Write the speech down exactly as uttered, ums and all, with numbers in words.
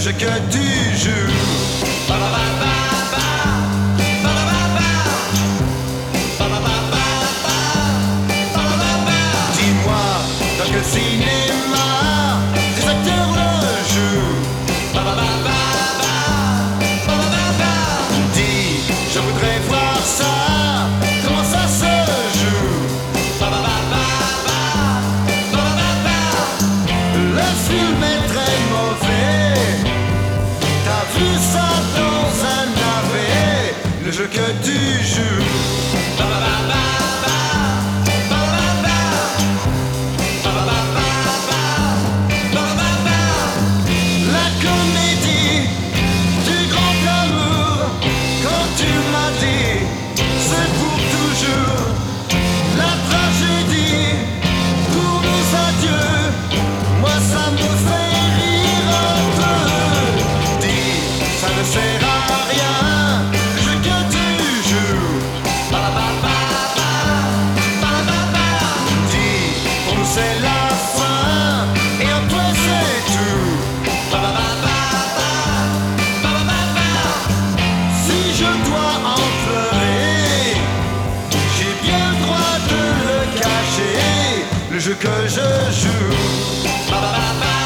jeu que tu joues. Ba, ba, ba, ba, ba. Ba, ba, ba, ba. Ba, ba, ba, ba, ba. Ba, ba, ba, ba. Dis-moi, dans quel cinéma des acteurs le jouent. Ba, ba, ba, ba, ba. Ba, ba, ba, ba. Dis, je voudrais voir ça. Comment ça se joue. Ba, ba, ba, ba, ba. Ba, ba, ba, ba. Le film est très mauvais. T'as vu ça dans un navet. Le jeu que tu joues. Ba, ba, ba, ba, ba. Ba, ba, ba, ba. Ba, ba, ba, ba, ba. Ba, ba, ba, ba. La comédie du grand amour. Quand tu m'as dit c'est pour toujours. La tragédie pour nos adieux. Moi ça me fait rire un peu. Dis, ça ne sert à rien. Le jeu que tu joues. Ba, ba, ba, ba. Ba, ba, ba. Dis, pour nous c'est la fin. Et en toi c'est tout. Ba, ba, ba, ba, ba. Ba, ba, ba, ba. Si je dois en pleurer, j'ai bien le droit de le cacher. Le jeu que je joue. Ba, ba, ba, ba.